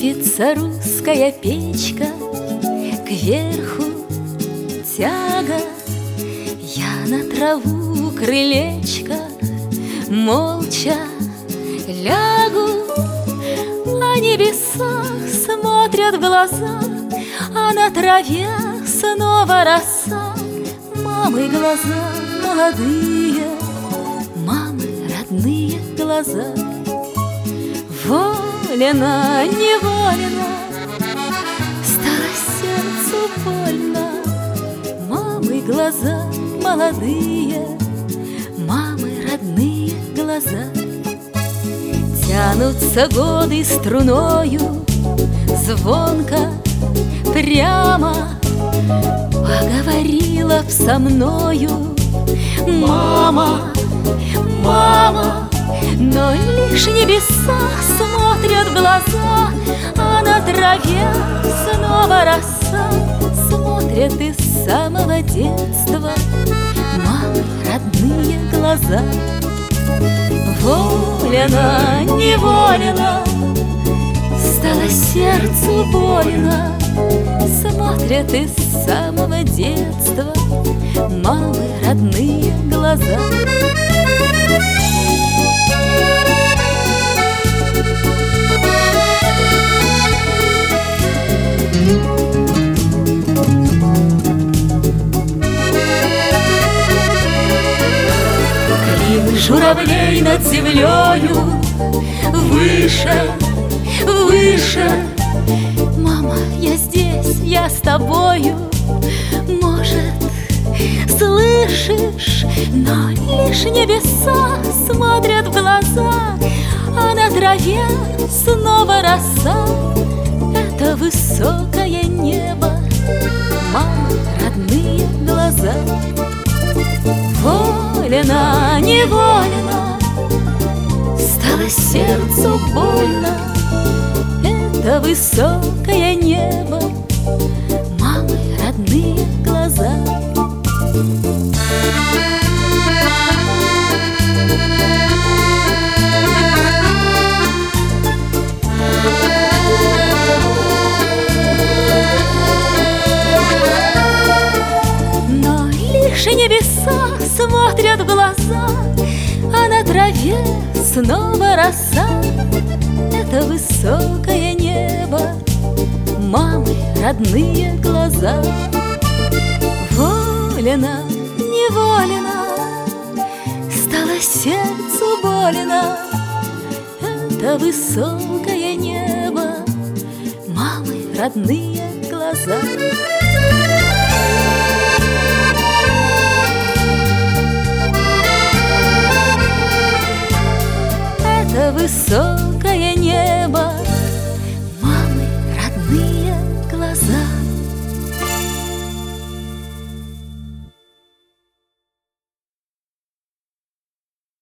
Крутится русская печка, кверху тяга. Я на траву крылечко молча лягу, а небеса смотрят в глаза, а на траве снова роса. Мамы глаза молодые, мамы родные глаза. Волено, неволено, стало сердцу больно. Мамы глаза молодые, мамы родные глаза. Тянутся годы струною, звонко, прямо. Поговорила б со мною мама, мама, но лишь небеса смотрят в глаза, а на траве снова роса. Смотрят из самого детства мамы родные глаза. Волено, неволено, стало сердцу больно. Смотрят из самого детства мамы родные глаза. Клин журавлей над землею выше, выше. Мама, я здесь, я с тобою. Может, слышишь, но лишь небеса смотрят в глаза, а на траве снова роса. Это высокое небо, мамы родные глаза. Волено, неволено, стало сердцу больно. Это высокое небо, мамы родные глаза. Но лишь небеса смотрят в глаза, а на траве снова роса. Это высокое небо, мамы родные глаза. Волено, неволено, стало сердцу больно. Это высокое небо, мамы родные глаза. Это высокое